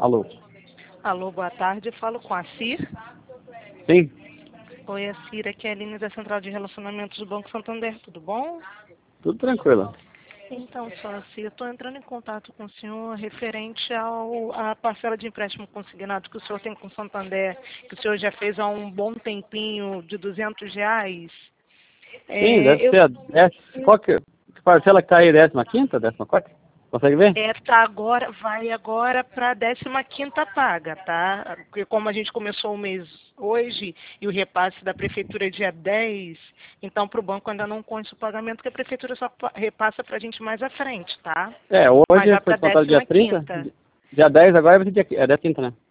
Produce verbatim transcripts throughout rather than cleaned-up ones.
Alô? Alô, boa tarde. Eu falo com a Cir. Sim? Oi, a Cir, aqui é a Aline da Central de Relacionamentos do Banco Santander. Tudo bom? Tudo tranquilo. Então, só Cir, eu estou entrando em contato com o senhor referente ao, à parcela de empréstimo consignado que o senhor tem com o Santander, que o senhor já fez há um bom tempinho, de duzentos reais. Sim, É, deve eu, ser a décima... Qual que, que parcela que tá aí? Décima quinta? Décima quarta? Consegue ver? É, tá agora, vai agora para a décima quinta paga, tá? Porque como a gente começou o mês hoje e o repasse da prefeitura é dia dez, então para o banco ainda não consta o pagamento, que a prefeitura só pa- repassa para a gente mais à frente, tá? É, Mas hoje vai foi para a descontado dia décima trinta. quinta. Dia dez agora vai ser dia... É dia trinta, né?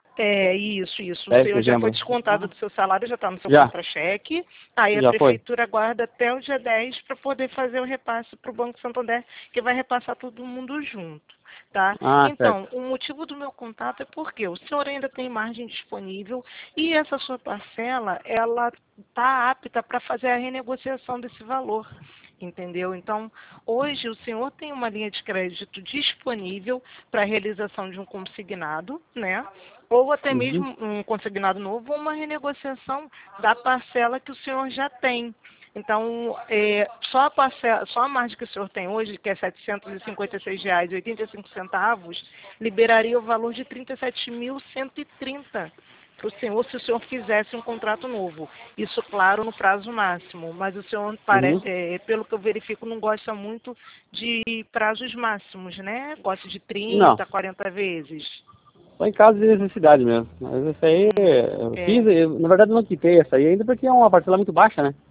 É, isso, isso. O dez de senhor já foi dezembro. descontado do seu salário, já está no seu Já. contra-cheque. Aí a Já foi. prefeitura aguarda até o dia dez para poder fazer o repasse para o Banco Santander, que vai repassar todo mundo junto, tá? Ah, Então, certo. o motivo do meu contato é porque o senhor ainda tem margem disponível e essa sua parcela, ela está apta para fazer a renegociação desse valor. Entendeu? Então, hoje o senhor tem uma linha de crédito disponível para a realização de um consignado, né? Ou até Uhum. mesmo um consignado novo, ou uma renegociação da parcela que o senhor já tem. Então, é, só, a parcela, só a margem que o senhor tem hoje, que é setecentos e cinquenta e seis reais e oitenta e cinco centavos, liberaria o valor de trinta e sete mil cento e trinta para o senhor se o senhor fizesse um contrato novo. Isso, claro, no prazo máximo. Mas o senhor, pare- Uhum. é, pelo que eu verifico, não gosta muito de prazos máximos, né? Gosta de Não. trinta, quarenta vezes. Só em caso de necessidade mesmo. Mas essa aí, Hum, eu fiz, é. eu, na verdade eu não quitei essa aí ainda porque é uma parcela muito baixa, né?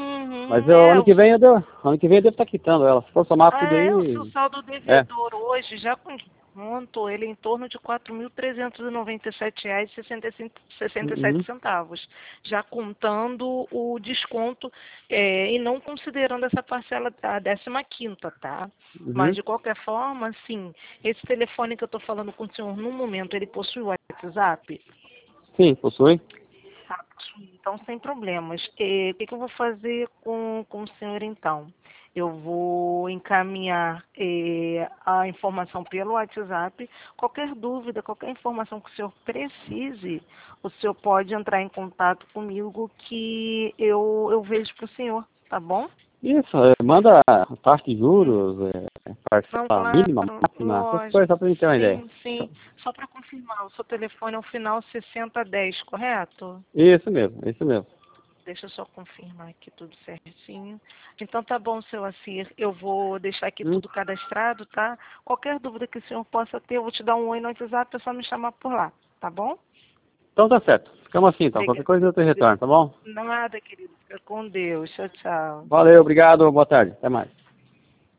Mas Uhum, eu, é, ano o, que vem eu devo, ano que vem eu devo estar quitando ela. Se for somar ah, tudo é, o seu aí, saldo é. devedor hoje, já com desconto, ele é em torno de quatro mil trezentos e noventa e sete reais e sessenta e cinco, sessenta e sete Uhum. centavos, já contando o desconto é, e não considerando essa parcela da décima quinta, tá? Mas Uhum. de qualquer forma, sim, esse telefone que eu estou falando com o senhor no momento, ele possui o WhatsApp? Sim, possui. Tá, então, sem problemas. Eh, o que, que eu vou fazer com, com o senhor, então? Eu vou encaminhar eh, a informação pelo WhatsApp. Qualquer dúvida, qualquer informação que o senhor precise, o senhor pode entrar em contato comigo que eu, eu vejo para o senhor, tá bom? Isso, é, manda a taxa de Hum. juros, é, Não, parcela claro, mínima, máxima, essas coisas, lógico. só pra gente ter uma ideia. Sim, sim. Só para confirmar, o seu telefone é o final sessenta dez, correto? Isso mesmo, isso mesmo. Deixa eu só confirmar aqui tudo certinho. Então tá bom, seu Assir. Eu vou deixar aqui Hum. tudo cadastrado, tá? Qualquer dúvida que o senhor possa ter, eu vou te dar um oi no WhatsApp, é só me chamar por lá, tá bom? Então tá certo. Ficamos assim então. Qualquer Obrigada. coisa eu te retorno, tá bom? Nada, querido. Fica com Deus. Tchau, tchau. Valeu, obrigado, boa tarde. Até mais.